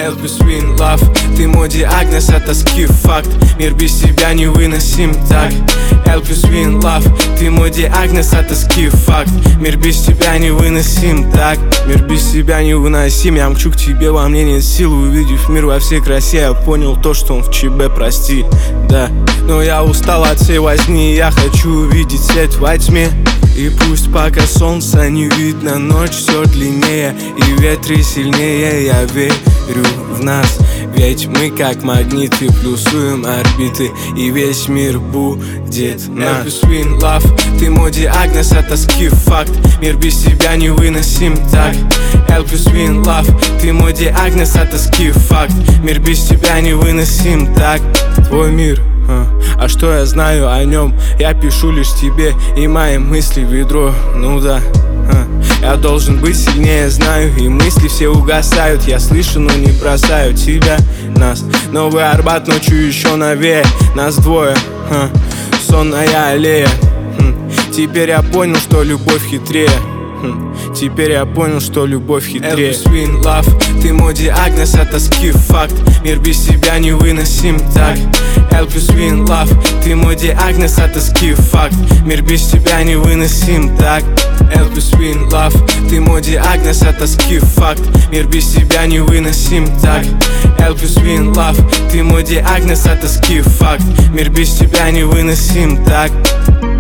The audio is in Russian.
L плюс Win Love. Ты мой диагноз, а тоски факт. Мир без тебя невыносим так. L плюс Win Love. Ты мой диагноз, а тоски факт. Мир без тебя невыносим так. Мир без тебя невыносим. Я мчу к тебе, во мне нет сил. Увидев мир во всей красе, я понял то, что он в ЧБ, прости. Да, но я устал от всей возни. Я хочу увидеть свет во тьме. И пусть пока солнца не видно, ночь все длиннее и ветры сильнее. Я верю в нас, ведь мы как магниты плюсуем орбиты, и весь мир будет наш. L плюс Win Love. Ты мой диагноз, а тоски факт. Мир без тебя невыносим так. L плюс Win Love. Ты мой диагноз, а тоски факт. Мир без тебя невыносим так. Твой мир, а что я знаю о нем? Я пишу лишь тебе, и мои мысли в ведро. Ну да, я должен быть сильнее, знаю. И мысли все угасают. Я слышу, но не бросаю тебя, нас. Новый Арбат ночью еще новее. Нас двое, сонная аллея. Теперь я понял, что любовь хитрее. Теперь я понял, что любовь хитрее. L плюс Win Love. Ты мой диагноз, а тоски факт. Мир без тебя невыносим так. L плюс Win Love. Ты мой диагноз, а тоски факт. Мир без тебя невыносим так. L плюс Win Love. Ты мой диагноз, а тоски факт. Мир без тебя невыносим так. L плюс Win Love. Ты мой диагноз, а тоски факт. Мир без тебя невыносим так.